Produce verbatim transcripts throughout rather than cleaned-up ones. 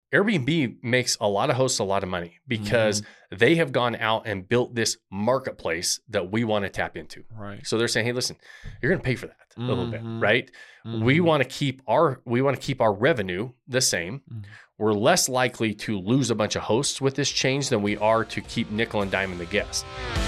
Airbnb makes a lot of hosts a lot of money because mm-hmm. they have gone out and built this marketplace that we want to tap into. Right. So they're saying, hey, listen, you're going to pay for that mm-hmm. a little bit, right? Mm-hmm. We want to keep our we want to keep our revenue the same. Mm-hmm. We're less likely to lose a bunch of hosts with this change than we are to keep nickel and diming the guest.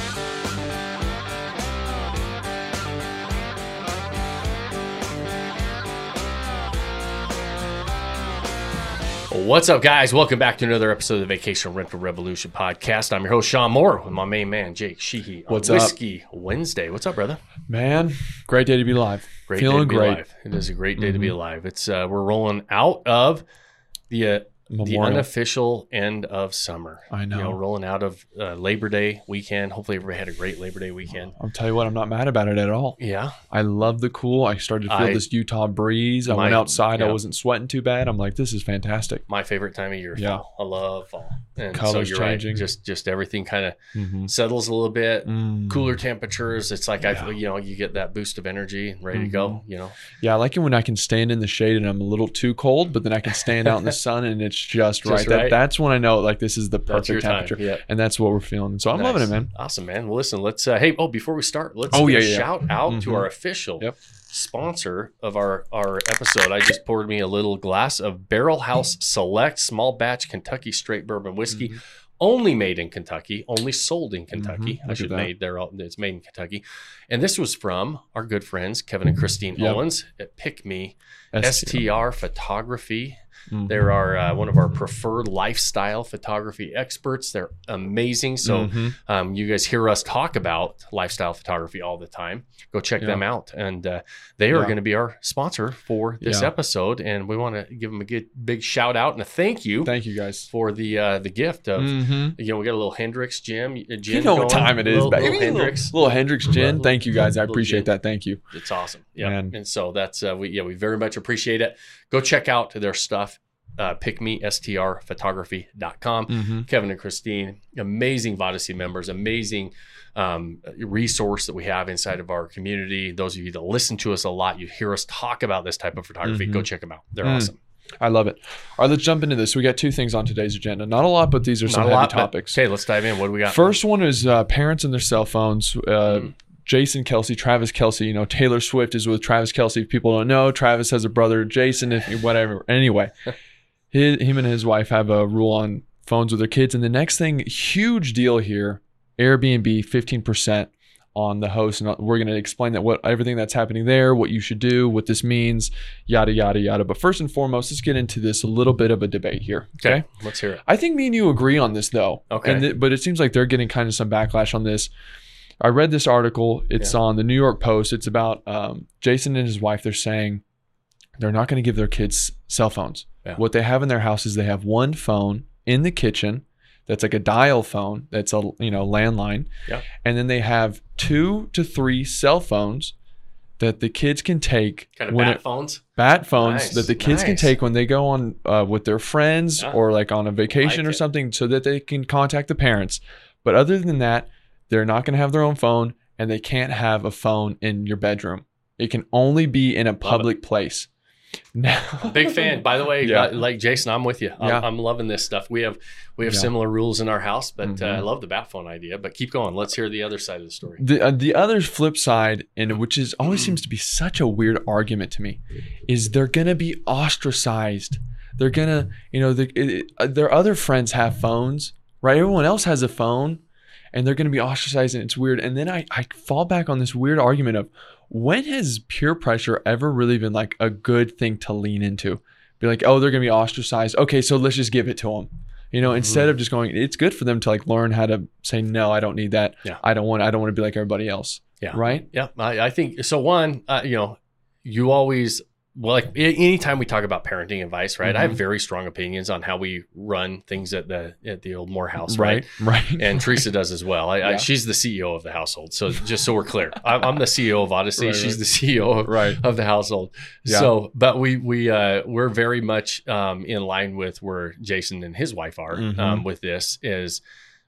What's up, guys? Welcome back to another episode of the Vacation Rental Revolution podcast. I'm your host, Sean Moore, with my main man, Jake Sheehy. What's on up? Whiskey Wednesday. What's up, brother? Man, great day to be alive. Great Feeling day to be great. alive. It is a great day mm-hmm. to be alive. It's uh, we're rolling out of the uh, the unofficial end of summer. I know. You know, rolling out of uh, Labor Day weekend. Hopefully, everybody had a great Labor Day weekend. I'll tell you what, I'm not mad about it at all. Yeah. I love the cool. I started to feel I, this Utah breeze. I my, went outside. yeah. I wasn't sweating too bad. I'm like, this is fantastic. My favorite time of year, yeah. fall. I love fall. And colors so you're changing. Right. Just just everything kind of mm-hmm. settles a little bit. Mm. Cooler temperatures. It's like, yeah. I, you know, you get that boost of energy and ready mm-hmm. to go, you know. Yeah, I like it when I can stand in the shade and I'm a little too cold, but then I can stand out in the sun and it's just, just right. right. That, that's when I know like this is the perfect temperature. Yep. And that's what we're feeling. So I'm nice. loving it, man. Awesome, man. Well, listen, let's, uh, hey, oh, before we start, let's oh, give yeah, a yeah. shout out mm-hmm. to our official yep. sponsor of our, our episode. I just poured me a little glass of Barrel House Select Small Batch Kentucky Straight Bourbon Whiskey. Mm-hmm. Only made in Kentucky, only sold in Kentucky. Mm-hmm. I should made there. It's made in Kentucky, and this was from our good friends Kevin and Christine yep. Owens at Pick Me S T R Photography. Mm-hmm. They're our uh, one of our preferred lifestyle photography experts. They're amazing. So mm-hmm. um, you guys hear us talk about lifestyle photography all the time. Go check yeah. them out, and uh, they are yeah. going to be our sponsor for this yeah. episode. And we want to give them a good big shout out and a thank you. Thank you guys for the uh, the gift of mm-hmm. you know we got a little Hendrix gin. gin you know going. what time it is, little, baby. Little Hendrix, little, little Hendrix gin. Little, Thank you guys. I appreciate gin. that. Thank you. It's awesome. Yeah, Man. and so that's uh, we yeah we very much appreciate it. Go check out their stuff. Uh, pick me S T R photography dot com. Mm-hmm. Kevin and Christine, amazing Vodacy members, amazing um, resource that we have inside of our community. Those of you that listen to us a lot, you hear us talk about this type of photography. Mm-hmm. Go check them out. They're mm. awesome. I love it. All right, let's jump into this. We got two things on today's agenda. Not a lot, but these are some Not a heavy lot, topics. Okay, let's dive in. What do we got? First one is uh, parents and their cell phones. Uh, mm. Jason Kelce, Travis Kelce. You know, Taylor Swift is with Travis Kelce. If people don't know, Travis has a brother, Jason, if whatever. Anyway. His, him and his wife have a rule on phones with their kids. And the next thing, huge deal here, Airbnb, fifteen percent on the host. And we're going to explain that what everything that's happening there, what you should do, what this means, yada, yada, yada. But first and foremost, let's get into this a little bit of a debate here. Okay. okay let's hear it. I think me and you agree on this, though. Okay. And th- but it seems like they're getting kind of some backlash on this. I read this article. It's yeah. on the New York Post. It's about um, Jason and his wife. They're saying they're not going to give their kids cell phones. Yeah. What they have in their house is they have one phone in the kitchen that's like a dial phone that's a you know landline. Yeah. And then they have two to three cell phones that the kids can take. Kind of when bat it, phones? Bat phones nice. that the kids nice. can take when they go on uh, with their friends yeah. or like on a vacation like or it. something so that they can contact the parents. But other than that, they're not going to have their own phone and they can't have a phone in your bedroom. It can only be in a public place. Now, big fan, by the way. Yeah. uh, like Jason, I'm with you. I'm, yeah. I'm loving this stuff. We have we have yeah. similar rules in our house, but mm-hmm. uh, I love the bat phone idea. But keep going. Let's hear the other side of the story. The uh, the other flip side, and which is always seems to be such a weird argument to me, is they're gonna be ostracized. They're gonna, you know, the, it, it, their other friends have phones, right? Everyone else has a phone, and they're gonna be ostracized, and it's weird. And then I I fall back on this weird argument of, when has peer pressure ever really been like a good thing to lean into? Be like, oh, they're going to be ostracized. Okay, so let's just give it to them. You know, mm-hmm. instead of just going, it's good for them to like learn how to say, no, I don't need that. Yeah. I don't want, I don't want to be like everybody else. Yeah. Right. Yeah. I, I think so. One, uh, you know, you always, well, like anytime we talk about parenting advice, right? Mm-hmm. I have very strong opinions on how we run things at the at the old Moore house, right? Right. right. And Teresa does as well. I, yeah. I, she's the C E O of the household. So just so we're clear, I'm, I'm the C E O of Vodacy. Right, she's right. the C E O of, right. of the household. Yeah. So, but we we uh, we're very much um, in line with where Jason and his wife are mm-hmm. um, with this. Is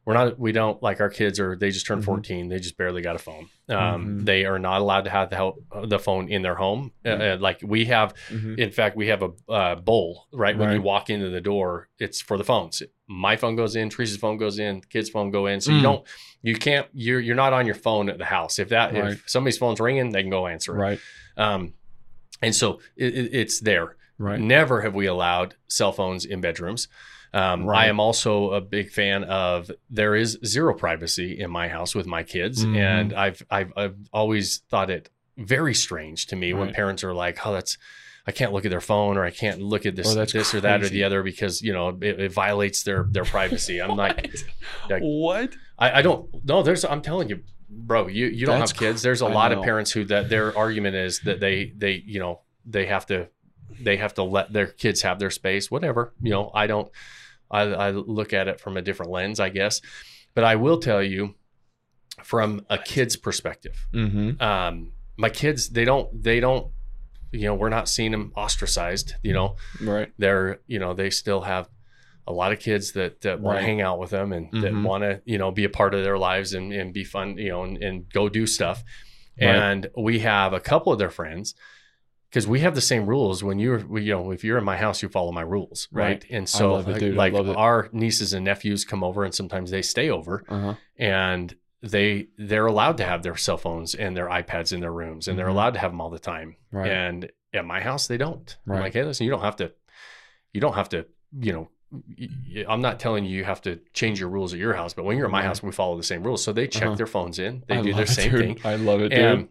we're not, we don't like our kids are, they just turned Mm-hmm. fourteen. They just barely got a phone. Um, Mm-hmm. They are not allowed to have the, help, the phone in their home. Mm-hmm. Uh, like we have, Mhm. in fact, we have a uh, bowl, right? When you Right. walk into the door, it's for the phones. My phone goes in, Teresa's phone goes in, kids' phone go in. So Mm. you don't, you can't, you're, you're not on your phone at the house. If that, Right. if somebody's phone's ringing, they can go answer it. Right. Um, and so it, it, it's there. Right. Never have we allowed cell phones in bedrooms. Um, Right. I am also a big fan of there is zero privacy in my house with my kids, Mhm. and I've, I've I've always thought it very strange to me when Right. parents are like, "Oh, that's I can't look at their phone, or I can't look at this Oh, that's this or that or crazy. the other because you know it, it violates their their privacy." I'm like, like What? I, I don't no. There's I'm telling you, bro. You you don't That's have kids. There's a I lot of know. parents who that their argument is that they they you know they have to they have to let their kids have their space. Whatever. You know, I don't. I, I look at it from a different lens, I guess. But I will tell you, from a kid's perspective, Mm-hmm. um, my kids they don't they don't you know we're not seeing them ostracized. You know, Right. they're you know they still have a lot of kids that, that want Right. to hang out with them and that Mhm. want to you know be a part of their lives and, and be fun you know and, and go do stuff. Right. And we have a couple of their friends because we have the same rules. When you're we, you know if you're in my house, you follow my rules, right? Right. And so love it, like, dude. I like love it. our nieces and nephews come over and sometimes they stay over Uh-huh. and they they're allowed to have their cell phones and their iPads in their rooms and they're Mhm. allowed to have them all the time. Right. And at my house, they don't. I'm Right. like, hey, listen, you don't have to, you don't have to, you know, y- y- I'm not telling you you have to change your rules at your house, but when you're at my Right. house, we follow the same rules. So they check Uh-huh. their phones in, they I do love their it, same dude. thing. I love it, dude. And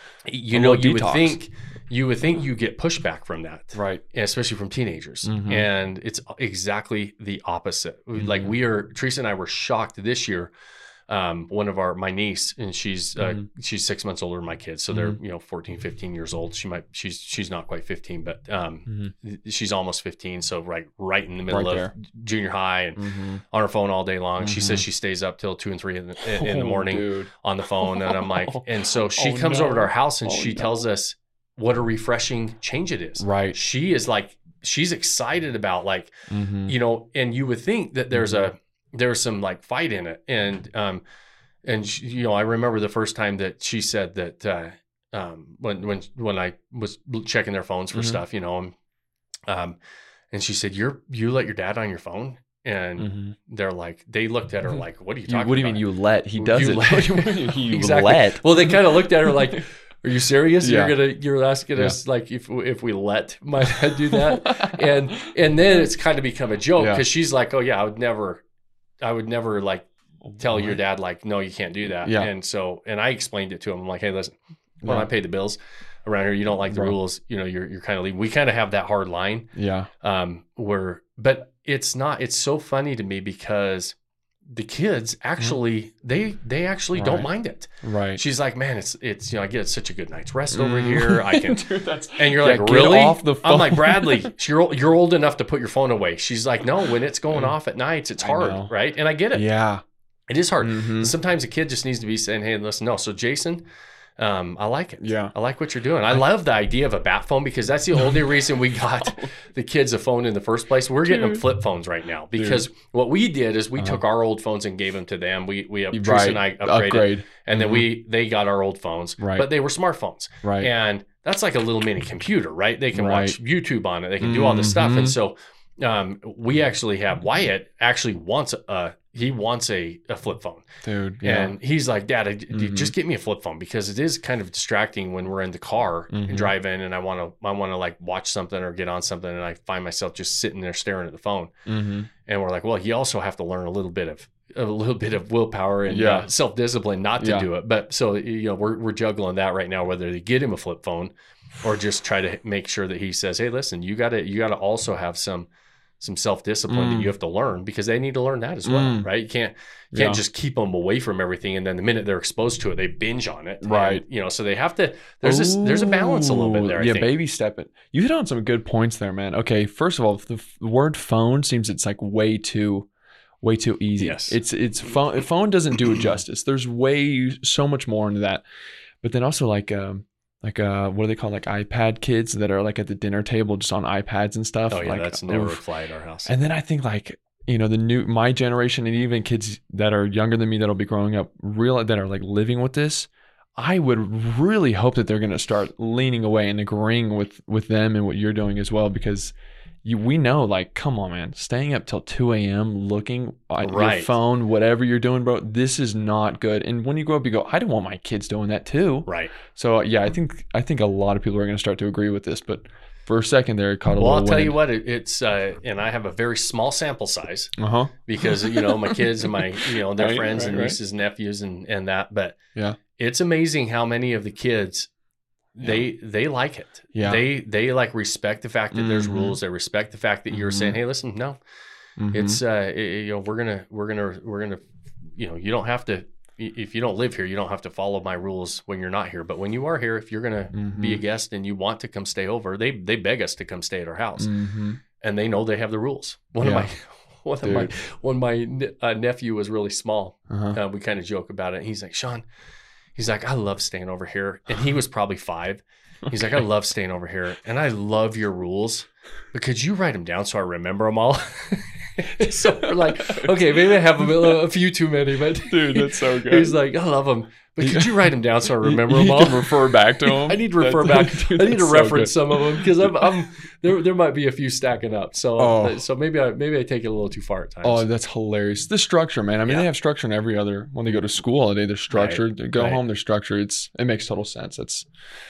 you A know, little you would detox. think, you would think you get pushback from that, Right. especially from teenagers. Mhm. And it's exactly the opposite. Like Mhm. we are, Teresa and I were shocked this year. Um, one of our, my niece, and she's, uh, Mhm. she's six months older than my kids. So they're, Mhm. you know, fourteen, fifteen years old. She might, she's, she's not quite fifteen, but, um, Mhm. she's almost fifteen. So right, right in the middle Right of there. junior high and Mm-hmm. on her phone all day long. She Mhm. says she stays up till two and three in the, in the Oh, morning dude. on the phone. And I'm like, and so she Oh, comes no. over to our house and Oh, she no. tells us what a refreshing change it is. Right. She is like, she's excited about like, Mm-hmm. you know, and you would think that there's a, there's some like fight in it. And, um, and she, you know, I remember the first time that she said that, uh, um, when, when, when I was checking their phones for Mhm. stuff, you know, and, um, and she said, you're, you let your dad on your phone. And Mm-hmm. they're like, they looked at her like, what are you talking about? What do you mean you let? He does You it. let- What do you mean you Exactly. let? Well, they kind of looked at her like, are you serious? Yeah. You're gonna you're asking Yeah. us like if if we let my dad do that, and and then it's kind of become a joke Yeah. because she's like, oh yeah, I would never, I would never like tell your What? dad like, no, you can't do that. Yeah. And so and I explained it to him. I'm like, hey, listen, when Yeah. I pay the bills around here, you don't like the Right. rules. You know, you're you're kind of leaving. We kind of have that hard line. Yeah. Um, where but it's not. It's so funny to me because the kids actually they they actually don't Right. mind it. Right. She's like, man, it's it's you know I get such a good night's rest over Mm. here. I can, Dude, that's, and you're Yeah, like, get really? off the I'm like, phone. Bradley, you're ol- you're old enough to put your phone away. She's like, no, when it's going Mm. off at nights, it's I hard, know. right? And I get it. yeah. It is hard. Mhm. Sometimes a kid just needs to be saying, hey, listen, no. So Jason, um, I like it. Yeah. I like what you're doing. I love the idea of a bat phone because that's the only reason we got the kids a phone in the first place. We're getting them Dude. flip phones right now because what we did is we Uh-huh. took our old phones and gave them to them. We we Right. Teresa and I upgraded, Upgrade. and then Mhm. we they got our old phones, Right. but they were smartphones, Right. and that's like a little mini computer, right? They can Right. watch YouTube on it. They can do all this stuff, Mhm. and so um, we actually have Wyatt actually wants a he wants a, a flip phone. Dude. Yeah. And he's like, Dad, I, Mhm. just get me a flip phone because it is kind of distracting when we're in the car Mhm. and driving, and I want to, I want to like watch something or get on something, and I find myself just sitting there staring at the phone. mm-hmm. And we're like, well, you also have to learn a little bit of a little bit of willpower and Yeah. uh, self discipline not to Yeah. do it. But so you know, we're we're juggling that right now, whether to get him a flip phone or just try to make sure that he says, hey, listen, you got to you got to also have some. some self-discipline Mm. that you have to learn because they need to learn that as well, Mm. right? You can't, you can't Yeah. just keep them away from everything. And then the minute they're exposed to it, they binge on it. Right. And, you know, so they have to, there's this, there's a balance a little bit there. I yeah, think. baby stepping. You hit on some good points there, man. Okay, first of all, the, f- the word phone seems it's like way too, way too easy. Yes. It's it's phone. Phone doesn't do it justice. There's way so much more into that. But then also like um like uh what do they call like iPad kids that are like at the dinner table just on iPads and stuff. Oh yeah. like, That's never a oof. fly at our house. And then I think like you know, the new, my generation and even kids that are younger than me that'll be growing up, real that are like living with this, I would really hope that they're going to start leaning away and agreeing with, with them and what you're doing as well, because you, we know, like, come on, man, staying up till two a.m. looking at Right. your phone, whatever you're doing, bro, this is not good. And when you grow up, you go, I don't want my kids doing that too. Right. So yeah, I think, I think a lot of people are going to start to agree with this, but for a second there, it caught a Well, I'll little tell wind. you what, it, it's, uh, and I have a very small sample size Uh-huh. because, you know, my kids and my, you know, their Right, friends right, and right. nieces and nephews and, and that. But Yeah. it's amazing how many of the kids, they they like it. Yeah. They they like respect the fact that there's Mhm. rules. They respect the fact that you're Mhm. saying, hey, listen, no, Mhm. it's, uh, it- you know, we're going to, we're going to, we're going to, you know, you don't have to, if you don't live here, you don't have to follow my rules when you're not here. But when you are here, if you're going to Mhm. be a guest and you want to come stay over, they, they beg us to come stay at our house. Mhm. And they know they have the rules. One Yeah. of my, one of my, Dude. when my ne- uh, nephew was really small, Uh-huh. uh, we kind of joke about it. He's like, Sean, he's like, I love staying over here. And he was probably five. He's like, I love staying over here. And I love your rules, but could you write them down so I remember them all? So we're like, okay, maybe I have a, a few too many, but Dude, that's so good. He's like, I love them, but could you write them down so I remember you them all? can refer back to them. I need to refer back. Dude, I need to that's so reference good. some of them because I'm, I'm there. There might be a few stacking up. So, Oh. so maybe I maybe I take it a little too far at times. Oh, that's hilarious. The structure, man. I mean, Yeah. they have structure in every other, when they go to school all day, they're structured. They go right. home, they're structured. It's, it makes total sense. That's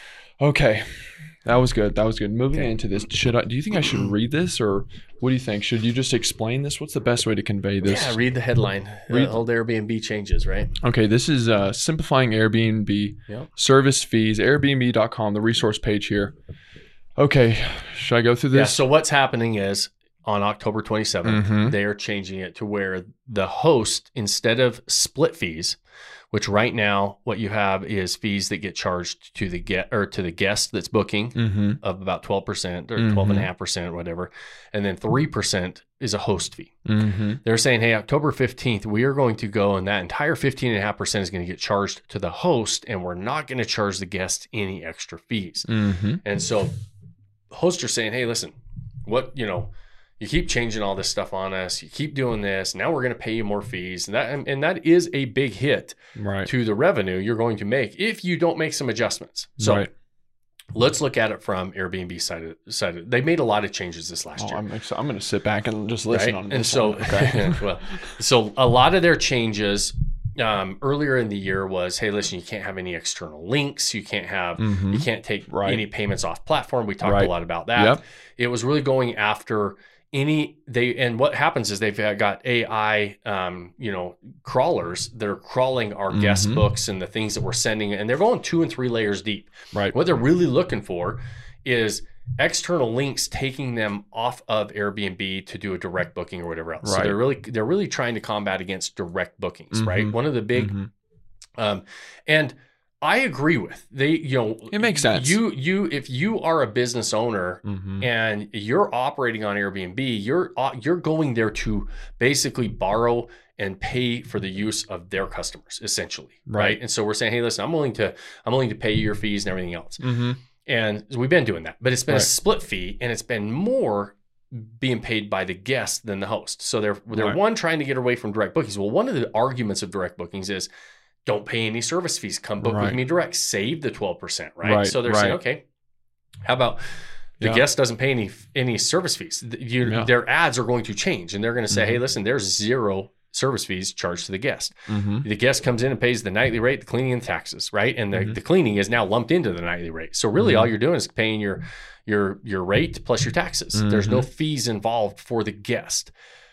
okay. That was good. That was good. Moving Okay. into this, should I, do you think I should read this or what do you think? Should you just explain this? What's the best way to convey this? Yeah, read the headline. Read- uh, old Airbnb changes, right? Okay, this is uh, simplifying Airbnb Yep. service fees, airbnb dot com, the resource page here. Okay, should I go through Yeah. this? So what's happening is on October twenty-seventh, Mhm. they are changing it to where the host, instead of split fees, which right now what you have is fees that get charged to the get or to the guest that's booking Mm-hmm. of about twelve percent or Mhm. twelve and a half percent, whatever, and then three percent is a host fee. Mm-hmm. They're saying, hey, October fifteenth, we are going to go and that entire fifteen and a half percent is going to get charged to the host, and we're not going to charge the guest any extra fees. Mm-hmm. And so hosts are saying, hey, listen, what, you know, you keep changing all this stuff on us. You keep doing this. Now we're going to pay you more fees. And that, and that is a big hit Right. to the revenue you're going to make if you don't make some adjustments. So Right. let's look at it from Airbnb side of, side of, they made a lot of changes this last Oh, year. I'm, ex- I'm going to sit back and just listen right? on And this so, one. Okay. well, so a lot of their changes um, earlier in the year was, hey, listen, you can't have any external links. You can't have, Mhm. you can't take Right. any payments off platform. We talked Right. a lot about that. Yep. It was really going after any they and what happens is they've got A I um, you know, crawlers that are crawling our guest Mhm. books and the things that we're sending, and they're going two and three layers deep. Right. What they're really looking for is external links taking them off of Airbnb to do a direct booking or whatever else. So Right. they're really they're really trying to combat against direct bookings, right? Mhm. One of the big Mhm. um and I agree with they, you know, It makes sense. You you if you are a business owner Mhm. and you're operating on Airbnb, you're uh, you're going there to basically borrow and pay for the use of their customers, essentially, right? Right. And so we're saying, hey, listen, I'm willing to I'm willing to pay you your fees and everything else, Mhm. and we've been doing that, but it's been a Right. split fee, and it's been more being paid by the guest than the host. So they're they're Right. one trying to get away from direct bookings. Well, one of the arguments of direct bookings is don't pay any service fees. Come book with Right. me direct. Save the twelve percent, right? Right, So they're saying, right. okay, how about the Yeah. guest doesn't pay any any service fees? You, Yeah. Their ads are going to change, and they're going to say, Mhm. hey, listen, there's zero service fees charged to the guest. Mhm. The guest comes in and pays the nightly rate, the cleaning and taxes, right? And the, Mhm. the cleaning is now lumped into the nightly rate. So really, Mhm. all you're doing is paying your your your rate plus your taxes. There's no fees involved for the guest.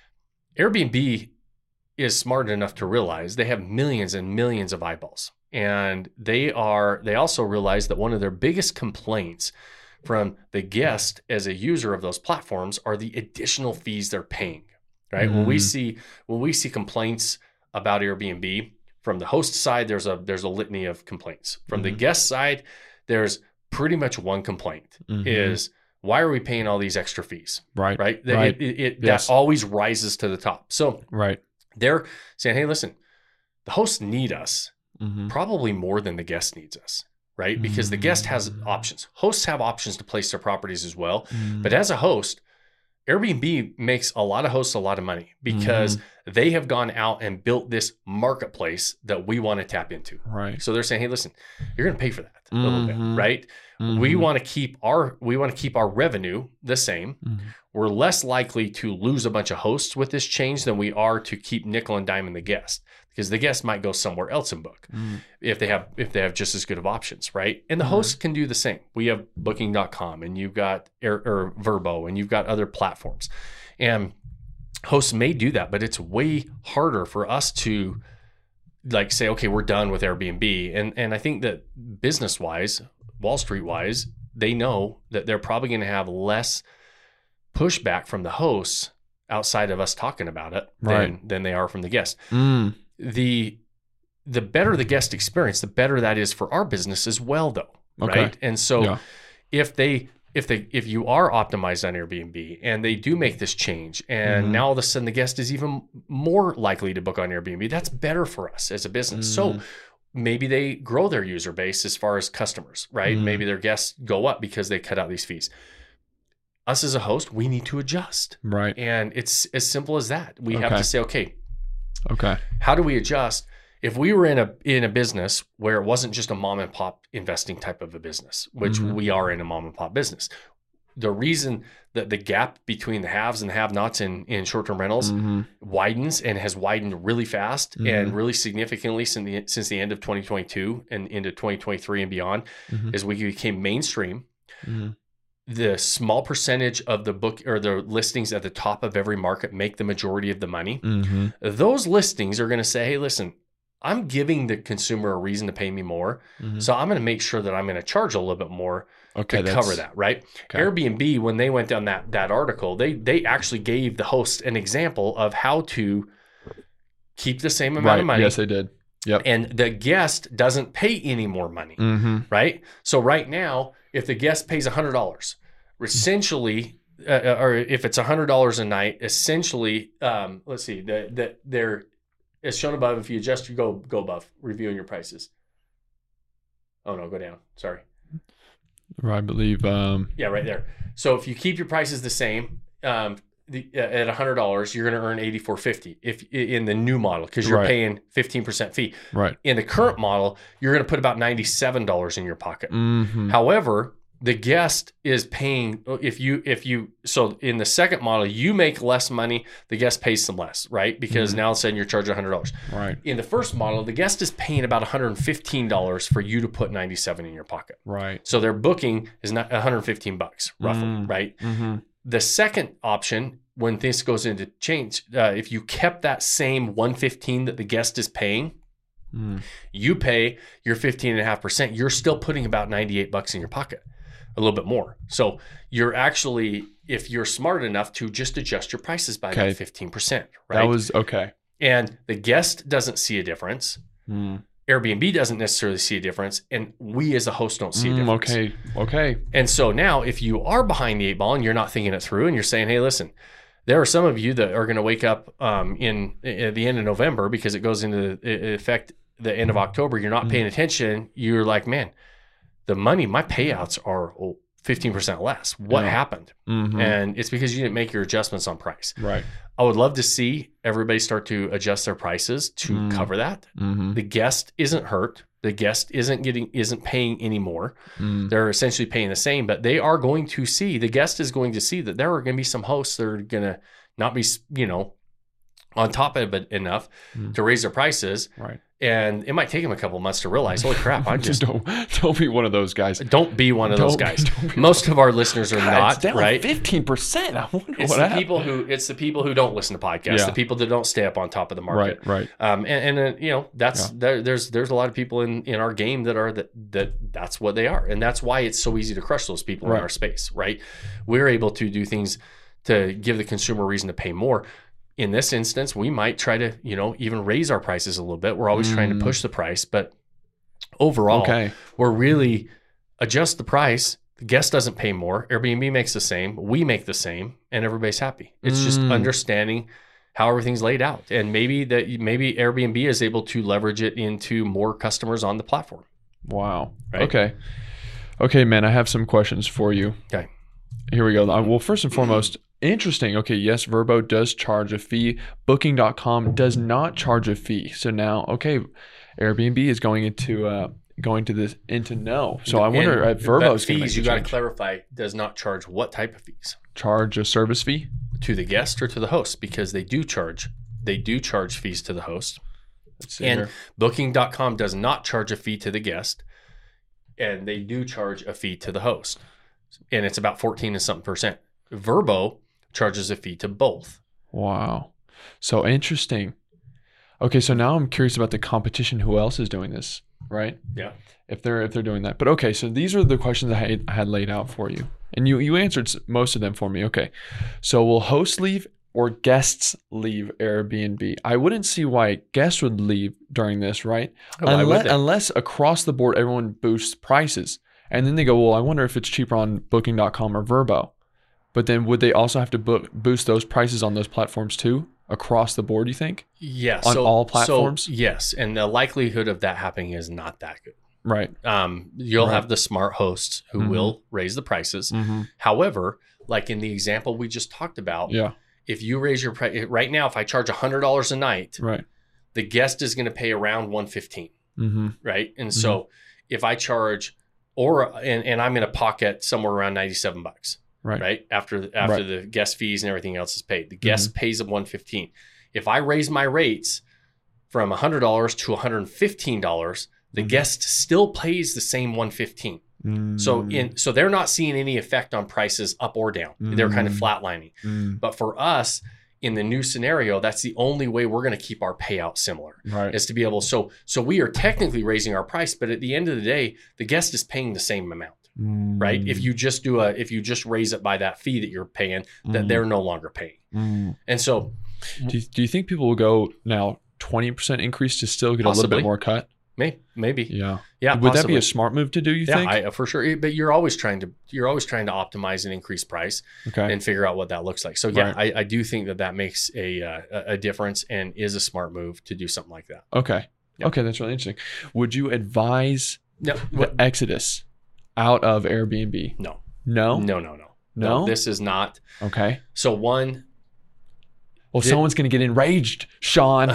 Airbnb is smart enough to realize they have millions and millions of eyeballs, and they are. They also realize that one of their biggest complaints from the guest as a user of those platforms are the additional fees they're paying. Right? When we Mhm. see when we see complaints about Airbnb from the host side, there's a there's a litany of complaints. From the Mhm. guest side, there's pretty much one complaint Mhm. is why are we paying all these extra fees? Right. Right? That- Right. It, it, it- Yes. that always rises to the top. So Right. they're saying, hey, listen, the hosts need us Mhm. probably more than the guest needs us, right? Because the guest has Mm. options. Hosts have options to place their properties as well. Mhm. But as a host, Airbnb makes a lot of hosts a lot of money because mm-hmm. they have gone out and built this marketplace that we want to tap into. Right. So they're saying, hey, listen, you're going to pay for that mm-hmm. a little bit, right? Mm-hmm. We want to keep our we want to keep our revenue the same. Mm-hmm. We're less likely to lose a bunch of hosts with this change than we are to keep nickel and diming the guest, because the guest might go somewhere else and book mm-hmm. if they have if they have just as good of options, right? And the mm-hmm. hosts can do the same. We have booking dot com and you've got Air, or Vrbo and you've got other platforms. And hosts may do that, but it's way harder for us to like say, okay, we're done with Airbnb. And and I think that business wise, Wall Street wise, they know that they're probably going to have less pushback from the hosts outside of us talking about it right. than, than they are from the guests. Mm. The the better the guest experience, the better that is for our business as well, though. Okay. Right. And so yeah. if they if they if you are optimized on Airbnb and they do make this change and mm-hmm. now all of a sudden the guest is even more likely to book on Airbnb, that's better for us as a business. Mm-hmm. So maybe they grow their user base as far as customers, right? Mm-hmm. Maybe their guests go up because they cut out these fees. Us as a host, we need to adjust. Right. And it's as simple as that. We okay. have to say, okay, okay, how do we adjust? If we were in a in a business where it wasn't just a mom and pop investing type of a business, which mm-hmm. we are in a mom and pop business, the reason that the gap between the haves and the have-nots in, in short-term rentals mm-hmm. widens and has widened really fast mm-hmm. and really significantly since the, since the end of twenty twenty-two and into twenty twenty-three and beyond mm-hmm. is we became mainstream. Mm-hmm. The small percentage of the book or the listings at the top of every market make the majority of the money. Mm-hmm. Those listings are going to say, hey, listen, I'm giving the consumer a reason to pay me more. Mm-hmm. So I'm going to make sure that I'm going to charge a little bit more okay, to cover that, right? Okay. Airbnb, when they went down that that article, they they actually gave the host an example of how to keep the same amount right. of money. Yes, they did. Yep. And the guest doesn't pay any more money, mm-hmm. right? So right now, if the guest pays one hundred dollars, essentially, uh, or if it's one hundred dollars a night, essentially, um, let's see, that the, they're, as shown above, if you adjust, you go go above, reviewing your prices. Oh, no, go down. Sorry. I believe. Um, yeah, right there. So if you keep your prices the same, um, the, uh, at one hundred dollars, you're going to earn eighty-four fifty if in the new model because you're right. paying fifteen percent fee. Right. In the current model, you're going to put about ninety-seven dollars in your pocket. Mm-hmm. However, the guest is paying if you if you so in the second model you make less money, the guest pays some less, right? Because mm-hmm. now all of a sudden you're charging one hundred dollars. Right. In the first model, the guest is paying about one hundred fifteen dollars for you to put ninety-seven in your pocket. Right. So their booking is not one hundred fifteen bucks roughly, mm-hmm. right? Mm-hmm. The second option, when this goes into change, uh, if you kept that same one hundred fifteen that the guest is paying, mm. you pay your fifteen and a half percent. You're still putting about ninety-eight bucks in your pocket. A little bit more. So you're actually, if you're smart enough to just adjust your prices by okay. that fifteen percent, right? That was okay. And the guest doesn't see a difference. Mm. Airbnb doesn't necessarily see a difference. And we as a host don't see a mm, difference. Okay. Okay. And so now if you are behind the eight ball and you're not thinking it through and you're saying, hey, listen, there are some of you that are going to wake up um, in at the end of November because it goes into effect the end of October. You're not mm. paying attention. You're like, man, the money, my payouts are fifteen percent less. What yeah. happened? Mm-hmm. And it's because you didn't make your adjustments on price. Right. I would love to see everybody start to adjust their prices to mm. cover that. Mm-hmm. The guest isn't hurt. The guest isn't getting, isn't paying anymore. Mm. They're essentially paying the same, but they are going to see, the guest is going to see that there are going to be some hosts that are going to not be, you know, on top of it enough mm. to raise their prices. Right. And it might take them a couple of months to realize, holy crap, I'm just don't don't be one of those guys. Don't be one of don't, those guys. Be, Most of our listeners are God, not, it's down right? Fifteen percent. I wonder it's what the happened. people who it's the people who don't listen to podcasts, Yeah. the people that don't stay up on top of the market, Right. Right. Um, and, and uh, you know that's Yeah. there, there's there's a lot of people in in our game that are that that that's what they are, and that's why it's so easy to crush those people Right. in our space, right? We're able to do things to give the consumer a reason to pay more. In this instance, we might try to, you know, even raise our prices a little bit. We're always mm. trying to push the price, but overall, okay. we're really adjust the price. The guest doesn't pay more. Airbnb makes the same. We make the same, and everybody's happy. It's mm. just understanding how everything's laid out, and maybe that maybe Airbnb is able to leverage it into more customers on the platform. Wow. Right? Okay. Okay, man. I have some questions for you. Okay. Here we go. Well, first and foremost, Interesting. Okay, yes, Vrbo does charge a fee. Booking dot com does not charge a fee. So now, okay, Airbnb is going into uh, going to this into no. So I wonder And if Vrbo's that going to fees, you got to clarify, does not charge what type of fees? charge a service fee. To the guest or to the host? Because they do charge. They do charge fees to the host. Let's see And here. Booking dot com does not charge a fee to the guest. And they do charge a fee to the host. And it's about fourteen and something percent. Vrbo charges a fee to both. Wow. So interesting. Okay, so now I'm curious about the competition. Who else is doing this, right? Yeah. If they're if they're doing that. But okay, so these are the questions I had, I had laid out for you. And you you answered s- most of them for me. Okay. So will hosts leave or guests leave Airbnb? I wouldn't see why guests would leave during this, right? Oh, why would unless, they? unless across the board everyone boosts prices. And then they go, well, I wonder if it's cheaper on Booking dot com or Vrbo. But then would they also have to book, boost those prices on those platforms too? Across the board, you think? Yeah. On so, all platforms? So, yes. And the likelihood of that happening is not that good. Right. Um, you'll Right. have the smart hosts who Mhm. will raise the prices. Mm-hmm. However, like in the example we just talked about, Yeah. if you raise your price right now, if I charge one hundred dollars a night, Right. the guest is going to pay around one hundred fifteen dollars, Mm-hmm. right? And so if I charge, or and, and I'm going to pocket somewhere around ninety-seven bucks, Right. right? After after Right. the guest fees and everything else is paid, the guest pays them one hundred fifteen dollars. If I raise my rates from one hundred dollars to one hundred fifteen dollars, the Mhm. guest still pays the same one hundred fifteen dollars. So Mm. in so they're not seeing any effect on prices up or down. They're kind of Mm. flatlining. Mm. But for us in the new scenario, that's the only way we're going to keep our payout similar Right. is to be able. So so we are technically raising our price, but at the end of the day, the guest is paying the same amount, right? If you just do a if you just raise it by that fee that you're paying, that Mm. they're no longer paying. Mm. And so Do you, do you think people will go now twenty percent increase to still get a little Possibly. bit more cut? may, maybe Yeah. yeah, Would that be possibly. a smart move to do, you yeah, think? I, for sure. But you're always trying to you're always trying to optimize and increase price okay. and figure out what that looks like. So yeah, Right. I, I do think that that makes a uh, a difference and is a smart move to do something like that. okay. Yep. Okay, that's really interesting. Would you advise No, the exodus out of Airbnb? no, No? no, no, no, No? This is not. Okay. So one, Well, Did- someone's going to get enraged, Sean.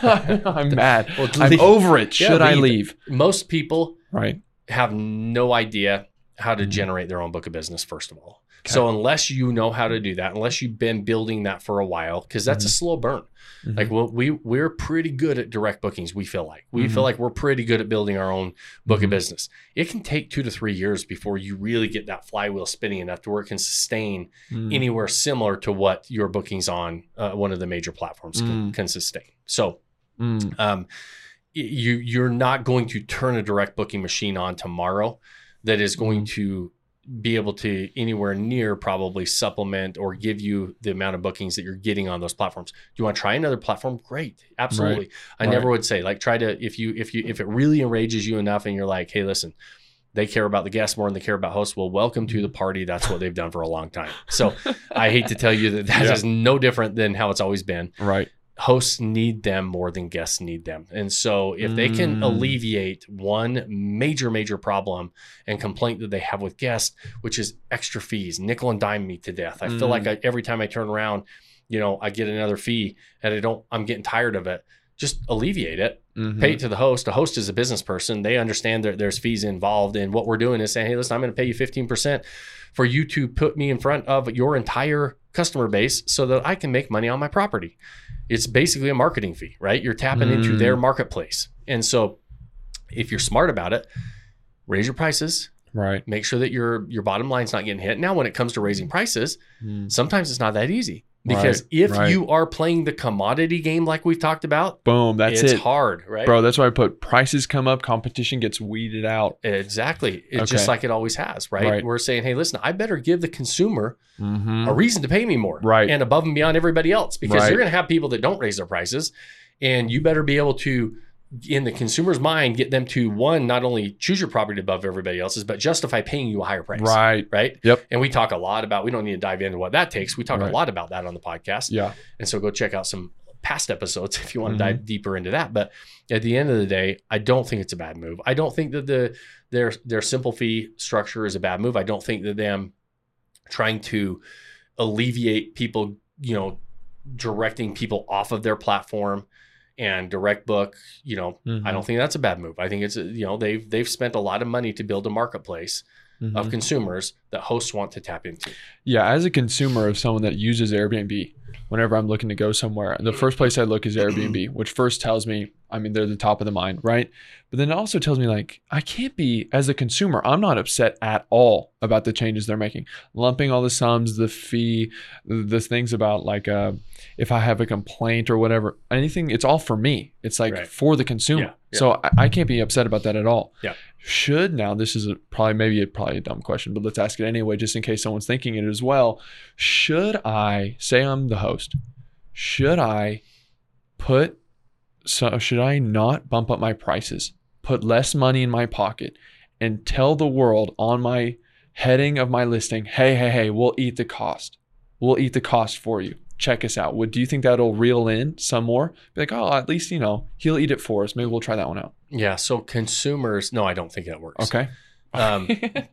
I'm mad. Well, I'm leave- over it. Yeah, Should I leave. leave? most people Right. have no idea how to Mhm. generate their own book of business, first of all. Okay. So unless you know how to do that, unless you've been building that for a while, because that's a slow burn. Mhm. Like well, we we're pretty good at direct bookings. We feel like we Mhm. feel like we're pretty good at building our own book Mhm. of business. It can take two to three years before you really get that flywheel spinning enough to where it can sustain Mm. anywhere similar to what your bookings on uh, one of the major platforms can, Mm. can sustain. So Mm. um, y- you you're not going to turn a direct booking machine on tomorrow that is going Mm. to be able to anywhere near probably supplement or give you the amount of bookings that you're getting on those platforms. Do you want to try another platform? Great. Absolutely. I Right. never would say like try to if you if you if it really enrages you enough and you're like, hey, listen, they care about the guests more than they care about hosts. Well, welcome to the party. That's what they've done for a long time. So I hate to tell you that that Yeah. is no different than how it's always been. Right. Hosts need them more than guests need them. And so if they can Mm. alleviate one major, major problem and complaint that they have with guests, which is extra fees, nickel and dime me to death. I feel Mm. like I, every time I turn around, you know, I get another fee and I don't, I'm getting tired of it. Just alleviate it, Mhm. pay it to the host. A host is a business person. They understand that there's fees involved. And what we're doing is saying, hey, listen, I'm going to pay you fifteen percent for you to put me in front of your entire customer base so that I can make money on my property. It's basically a marketing fee, right? You're tapping into Mm. their marketplace. And so if you're smart about it, raise your prices, Right. make sure that your your bottom line's not getting hit. Now, when it comes to raising prices, Mm. sometimes it's not that easy because Right, if right. you are playing the commodity game like we've talked about, Boom. That's it's it. hard, right? Bro, that's why I put prices come up, competition gets weeded out. Exactly. It's Okay. just like it always has, right? Right. We're saying, hey, listen, I better give the consumer Mm-hmm. a reason to pay me more, Right. and above and beyond everybody else, because Right. you're going to have people that don't raise their prices, and you better be able to, in the consumer's mind, get them to one, not only choose your property above everybody else's, but justify paying you a higher price, Right. right? Yep. And we talk a lot about. We don't need to dive into what that takes. We talk Right. a lot about that on the podcast, Yeah. and so go check out some past episodes if you want to Mhm. dive deeper into that. But at the end of the day, I don't think it's a bad move. I don't think that the their their simple fee structure is a bad move. I don't think that them trying to alleviate people, you know, directing people off of their platform and direct book, you know, mm-hmm. I don't think that's a bad move. I think it's, you know, they've, they've spent a lot of money to build a marketplace mm-hmm. of consumers that hosts want to tap into. Yeah. As a consumer of someone that uses Airbnb, whenever I'm looking to go somewhere, the first place I look is Airbnb, which first tells me, I mean, they're the top of the mind, right? But then it also tells me like, I can't be, as a consumer, I'm not upset at all about the changes they're making. Lumping all the sums, the fee, the things about like, uh, if I have a complaint or whatever, anything, it's all for me. It's like right. for the consumer. Yeah, yeah. So I, I can't be upset about that at all. Yeah. Should, now this is a, probably, maybe a, probably a dumb question, but let's ask it anyway, just in case someone's thinking it as well. Should I, say I'm the host, should I put, so should I not bump up my prices, put less money in my pocket, and tell the world on my heading of my listing, hey, hey, hey, we'll eat the cost. We'll eat the cost for you. Check us out. Would do you think that'll reel in some more? Be like, oh, at least, you know, he'll eat it for us. Maybe we'll try that one out. Yeah. So consumers, no, I don't think that works. Okay. Um,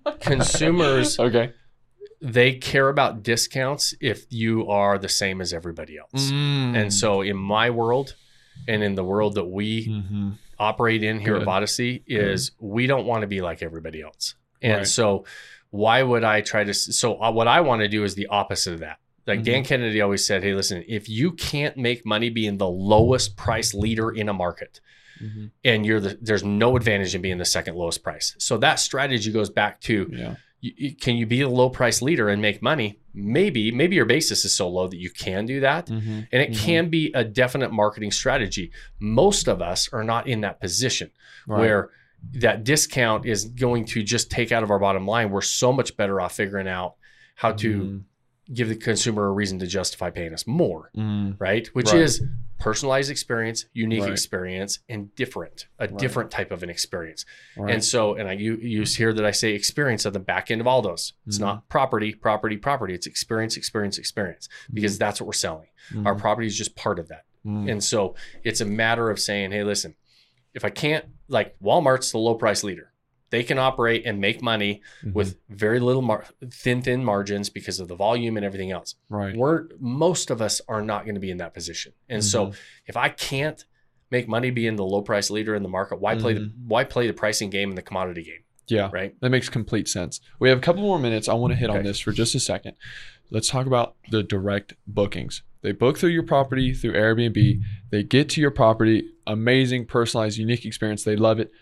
consumers, okay, they care about discounts if you are the same as everybody else. Mm. And so in my world and in the world that we mm-hmm. operate in here Good. At Vodacy is Good. We don't want to be like everybody else. And right. so why would I try to, so what I want to do is the opposite of that. Like mm-hmm. Dan Kennedy always said, hey, listen, if you can't make money being the lowest price leader in a market mm-hmm. and you're the, there's no advantage in being the second lowest price. So that strategy goes back to, yeah. you, can you be a low price leader and make money? Maybe, maybe your basis is so low that you can do that. Mm-hmm. And it mm-hmm. can be a definite marketing strategy. Most of us are not in that position right. where that discount is going to just take out of our bottom line. We're so much better off figuring out how to mm. give the consumer a reason to justify paying us more, mm. right? Which right. is personalized experience, unique right. experience, and different, a right. different type of an experience. Right. And so, and I you use here that I say experience at the back end of all those. It's mm-hmm. not property, property, property. It's experience, experience, experience, because mm-hmm. that's what we're selling. Mm-hmm. Our property is just part of that. Mm-hmm. And so it's a matter of saying, hey, listen, if I can't, like Walmart's the low price leader. They can operate and make money mm-hmm. with very little mar- thin, thin margins because of the volume and everything else. Right. We're, most of us are not going to be in that position. And mm-hmm. so if I can't make money being the low price leader in the market, why mm-hmm. play the, why play the pricing game and the commodity game? Yeah. Right. That makes complete sense. We have a couple more minutes. I want to hit okay. on this for just a second. Let's talk about the direct bookings. They book through your property through Airbnb. They get to your property, amazing, personalized, unique experience. They love it.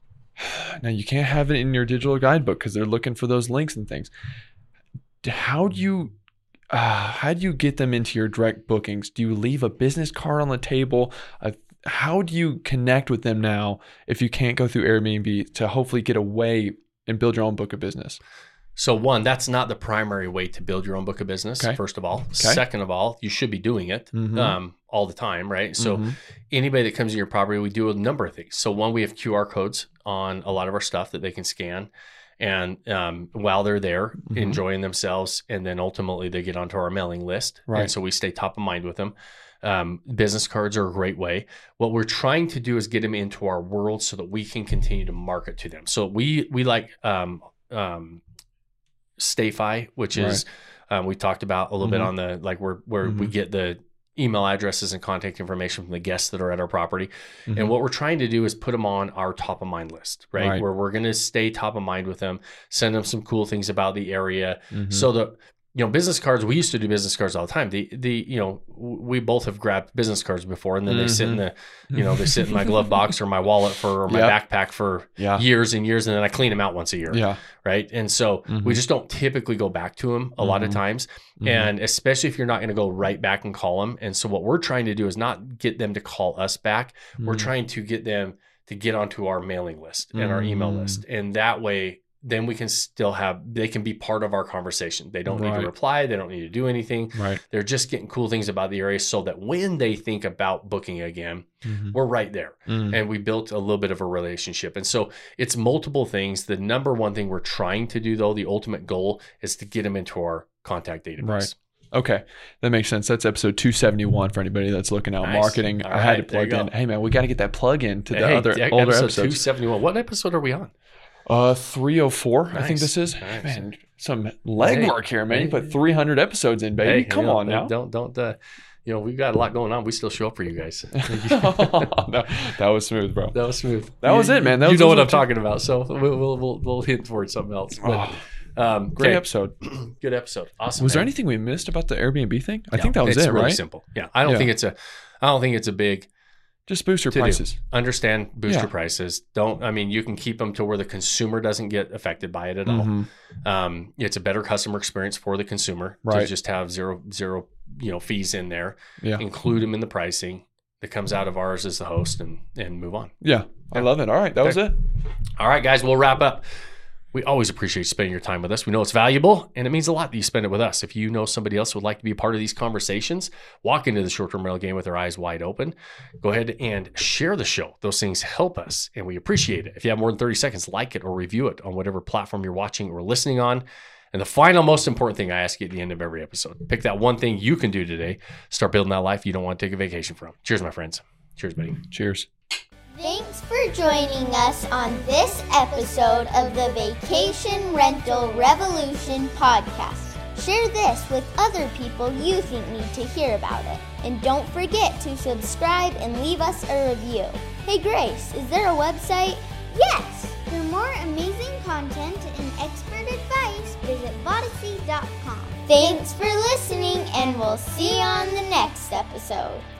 Now you can't have it in your digital guidebook because they're looking for those links and things. How do you, uh, how do you get them into your direct bookings? Do you leave a business card on the table? Uh, how do you connect with them now if you can't go through Airbnb to hopefully get away and build your own book of business? So one, that's not the primary way to build your own book of business, okay. first of all. Okay. Second of all, you should be doing it mm-hmm. um, all the time, right? So mm-hmm. anybody that comes to your property, we do a number of things. So one, we have Q R codes on a lot of our stuff that they can scan. And um, while they're there, mm-hmm. enjoying themselves, and then ultimately they get onto our mailing list. Right. And so we stay top of mind with them. Um, business cards are a great way. What we're trying to do is get them into our world so that we can continue to market to them. So we we like um, um, StayFi, which is right. um, we talked about a little mm-hmm. bit on the like where where mm-hmm. we get the email addresses and contact information from the guests that are at our property. Mm-hmm. And what we're trying to do is put them on our top of mind list, right? right. Where we're going to stay top of mind with them, send them some cool things about the area mm-hmm. so that, you know, business cards, we used to do business cards all the time. The, the, you know, we both have grabbed business cards before, and then mm-hmm. they sit in the, you know, they sit in my glove box or my wallet for, or my yep. backpack for yeah. years and years. And then I clean them out once a year. Yeah. Right. And so mm-hmm. we just don't typically go back to them a mm-hmm. lot of times. Mm-hmm. And especially if you're not going to go right back and call them. And so what we're trying to do is not get them to call us back. Mm-hmm. We're trying to get them to get onto our mailing list and mm-hmm. our email list. And that way, then we can still have, they can be part of our conversation. They don't right. need to reply. They don't need to do anything. Right. They're just getting cool things about the area so that when they think about booking again, mm-hmm. we're right there. Mm-hmm. And we built a little bit of a relationship. And so it's multiple things. The number one thing we're trying to do, though, the ultimate goal is to get them into our contact database. Right. Okay. That makes sense. That's episode two seventy-one for anybody that's looking out nice. marketing. All I had right, to plug in. Hey, man, we got to get that plug in to the hey, other yeah, older episode episodes. two seventy-one. What episode are we on? Uh, three oh four, Nice. I think this is. Nice. Man, some legwork here, man. Hey. You put three hundred episodes in, baby. Hey, Come you know, on now. Don't, don't, uh, you know, we've got a lot going on. We still show up for you guys. no, that was smooth, bro. That was smooth. That you, was it, man. That you was, know those what were I'm two- talking about. So we'll, we'll, we'll, we'll hint towards something else. But, Oh, um, great okay. episode. Good episode. Awesome. Was there man. anything we missed about the Airbnb thing? I Yeah, think that was it's it, really right? simple. Yeah. I don't Yeah. think it's a, I don't think it's a big, Just boost your to do. prices. Understand booster Yeah. prices. Don't, I mean, you can keep them to where the consumer doesn't get affected by it at all. Mhm. Um, it's a better customer experience for the consumer to Right. just have zero, zero, you know, fees in there, Yeah. include them in the pricing that comes out of ours as the host and, and move on. Yeah. I love it. All right. That was it. All right, guys, we'll wrap up. We always appreciate spending your time with us. We know it's valuable, and it means a lot that you spend it with us. If you know somebody else who would like to be a part of these conversations, walk into the short-term rental game with their eyes wide open. Go ahead and share the show. Those things help us, and we appreciate it. If you have more than thirty seconds, like it or review it on whatever platform you're watching or listening on. And the final, most important thing I ask you at the end of every episode, pick that one thing you can do today. Start building that life you don't want to take a vacation from. Cheers, my friends. Cheers, buddy. Cheers. Thanks for joining us on this episode of the Vacation Rental Revolution podcast. Share this with other people you think need to hear about it. And don't forget to subscribe and leave us a review. Hey Grace, is there a website? Yes! For more amazing content and expert advice, visit Vodacy dot com. Thanks for listening, and we'll see you on the next episode.